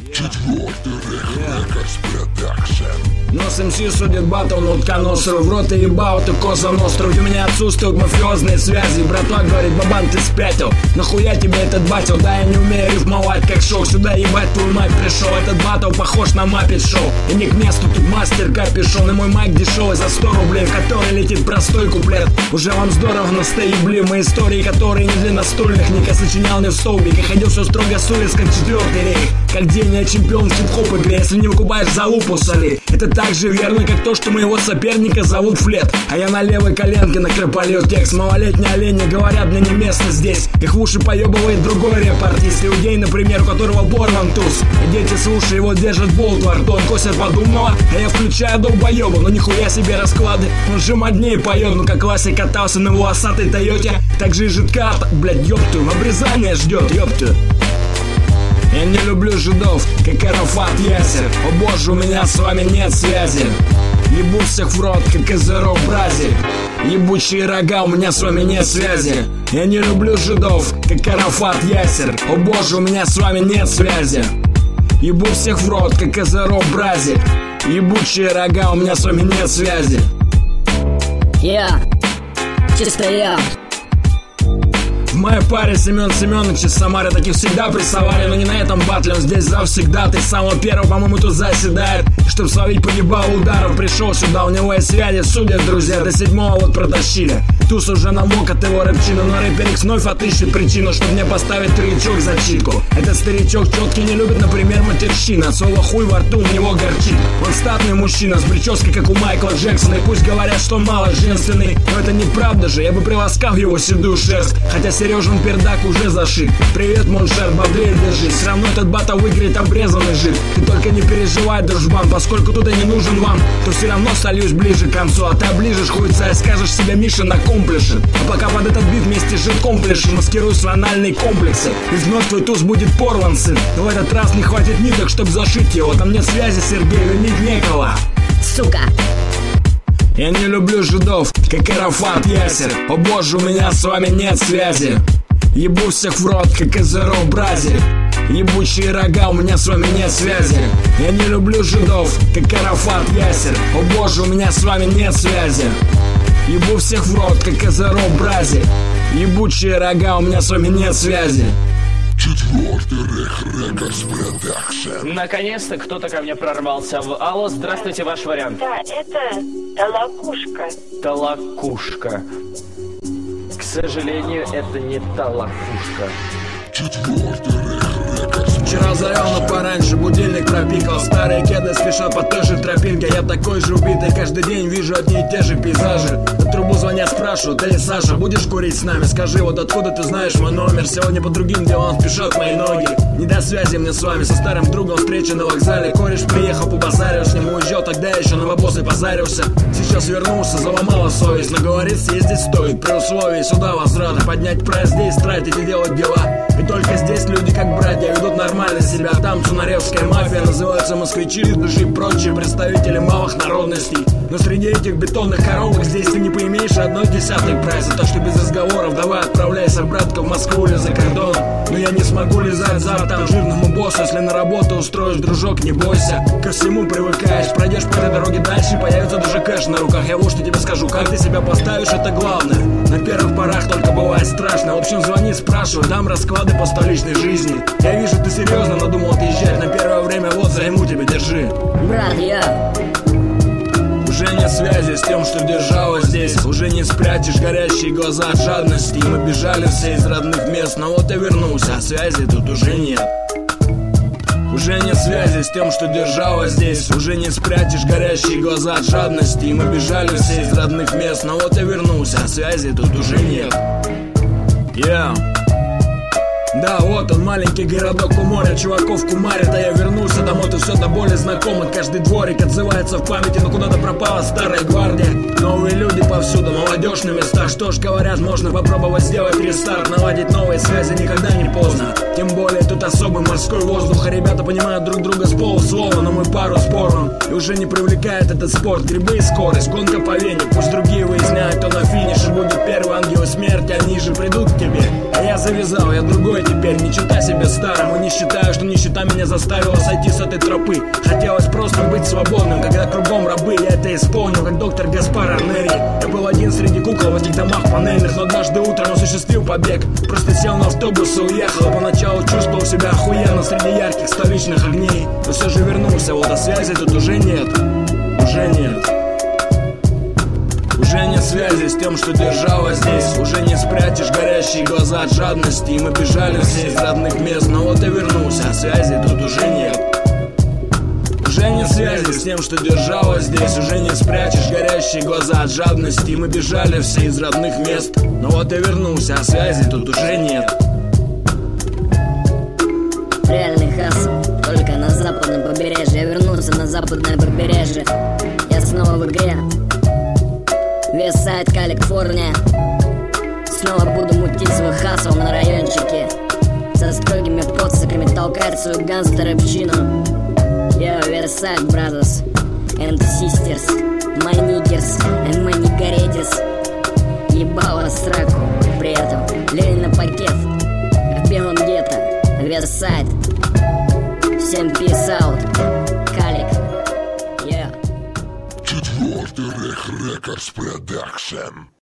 Нос МС судит батл, но утконосру в рот и ебал, ты коза ностру. У меня отсутствуют мафиозные связи. Братва говорит, бабан, ты спятил. Нахуя тебе этот батл? Да, я не умею рифмовать как шоу. Сюда ебать твою мать пришел. Этот батл похож на маппет шоу. И не к месту, тут мастер капюшон. И мой майк дешевый за 100 рублей, в который летит простой куплет. Уже вам здорово настоебли мои истории, которые не для настольных. Ника сочинял не в столбик и ходил все строго с улиц, как 4-й рейх. Как день я чемпион в хип-хоп игре. Если не выкупаешь залупу, соли. Это так же верно, как то, что моего соперника зовут Флет. А я на левой коленке накрепалил текст. Малолетние олени говорят, мне не место здесь. Их в уши поебывает другой рэп-артист. Иудей, например, у которого порван туз. И дети, слушай, его держат болт во рту. Он косит подумного, а я включаю долбоеба. Но нихуя себе расклады. Он же моднее поет, ну как классик катался на волосатой Тойоте. Так же и жидка, блядь, ёпту, обрезание ждет, ёпту. Я не люблю жидов, как Арафат Ясер. О боже, у меня с вами нет связи. Ебу всех в рот, как Эзеро Бразиль. Ебучие рога, у меня с вами нет связи. Я не люблю жидов, как Арафат Ясер. О боже, у меня с вами нет связи. Ебу всех в рот, как Эзеро Бразиль. Ебучие рога, у меня с вами нет связи. Я, чисто я. В моей паре Семен Семенович из Самары таких всегда прессовали. Но не на этом батле, он здесь завсегда. Ты с самого первого, по-моему, тут заседает. Чтоб словить погибал ударом, пришел сюда. У него есть связи, судят друзья. До 7-го вот протащили. Туз уже намок от его рэпчина. Но рэперик вновь отыщет причину, чтоб мне поставить трючок за читку. Этот старичок четкий не любит, например, матерщина. Слово хуй во рту у него горчит. Он статный мужчина с прической, как у Майкла Джексона. И пусть говорят, что он мало женственный, но это неправда же. Я бы приласкал его седую шерсть. Хотя Сережин пердак уже зашит. Привет, Моншер, бодрее держись. Все равно этот батл выиграет обрезанный жид. Ты только не переживай, дружбан. Поскольку тут и не нужен вам, то все равно сольюсь ближе к концу. А ты оближешь хуйца и скажешь себе, Миша накомплишит. А пока под этот бит вместе с жидком пляшет, маскируй свои анальные комплексы. И вновь твой туз будет порван, сын. Но в этот раз не хватит ниток, чтобы зашить его. Там нет связи, Сергей, винить некого. Сука. Я не люблю жидов, как Арафат Ясер. О боже, у меня с вами нет связи. Ебу всех в рот, как Эзеро Бразиль. Ебучие рога, у меня с вами нет связи. Я не люблю жидов, как Арафат Ясер. О боже, у меня с вами нет связи. Ебу всех в рот, как Эзеро Бразиль. Ебучие рога, у меня с вами нет связи. Наконец-то кто-то ко мне прорвался. Алло, здравствуйте, ваш вариант. Да, это толокушка. Толокушка. К сожалению, это не толокушка. Вчера зарел, но пораньше будильник пропикал. Старые кеды спешат по той же тропинке. Я такой же убитый, каждый день вижу одни и те же пейзажи. На трубу звонят, спрашивают: эй, Саша, будешь курить с нами? Скажи, вот откуда ты знаешь мой номер? Сегодня по другим делам спешат мои ноги. Не до связи мне с вами, со старым другом встреча на вокзале. Кореш приехал, побазарил, с ним уезжал, тогда еще новобосой позарился. Сейчас вернулся, заломала совесть, но говорит, съездить стоит при условии сюда возврата. Поднять прайс здесь, тратить и делать дела. И только здесь люди как братья ведут нормально себя. Там цунаревская мафия, называются москвичи, души и прочие представители малых народностей. Но среди этих бетонных коробок здесь ты не поимеешь 1/10 прайса. Так что без разговоров давай отправляйся, братка, в Москву или за кордон. Но я не смогу лизать зад там жирному боссу. Если на работу устроишь, дружок, не бойся. Ко всему привыкаешь, пройдешь по этой дороге дальше, появится даже кэш на руках. Я вот что тебе скажу, как ты себя поставишь, это главное. На первых порах только бывает страшно. В общем, звони, спрашивай, дам расклады по столичной жизни. Я вижу, ты серьезно надумал отъезжать. На первое время вот займу тебе, держи. Брат, я. Уже нет связи с тем, что держалось здесь. Уже не спрячешь горящие глаза от жадности. И мы бежали все из родных мест, но вот я вернулся, а связи тут уже нет. Уже нет связи с тем, что держалось здесь. Уже не спрячешь горящие глаза от жадности. И мы бежали все из родных мест, но вот я вернулся, а связи тут уже нет. Да, вот он, маленький городок у моря. Чуваков кумарит, а я вернулся домой. Тут все до боли знакомо, каждый дворик отзывается в памяти. Но куда-то пропала старая гвардия. Новые люди повсюду, молодежь на местах. Что ж, говорят, можно попробовать сделать рестарт. Наладить новые связи никогда не поздно. Тем более тут особый морской воздух. А ребята понимают друг друга с полуслова. Но мы пару спорим, и уже не привлекает этот спорт. Грибы и скорость, гонка по Вене. Пусть другие выясняют, кто на финише будет первый. Ангелы смерти, они же придут к тебе. А я завязал, я другой теперь, не читай себе старым. И не считаю, что нищета меня заставила сойти с этой тропы. Хотелось просто быть свободным, когда кругом рабы. Я это исполнил, как доктор Гаспар Арнери. Я был один среди кукол в этих домах панельных, но однажды утром осуществил побег. Просто сел на автобус и уехал. Поначалу чувствовал себя охуенно среди ярких столичных огней, но все же вернулся, вот а связи тут уже нет. Уже нет. Уже нет связи с тем, что держала здесь. Уже не спрячешь горящие глаза от жадности. И мы бежали все из родных мест, но вот и вернулся, а связи тут уже нет. Уже нет связи с тем, что держала здесь. Уже не спрячешь горящие глаза от жадности. И мы бежали все из родных мест, но вот и вернулся, а связи тут уже нет. Реальный хасл, только на западном побережье. Я вернулся на западное побережье. Я снова в игре. Вестсайд, Калифорния. Снова буду мутить свой хасл на райончике. Со строгими подсоками толкать свою гангстер-общину. Yo, Вестсайд, brothers and sisters, my niggers and my niggerettes. Ебало сраку, при этом Ленина пакет в белом гетто. Вестсайд. Всем peace out. Калик. Yeah. Четвертый Рекордс Продакшн.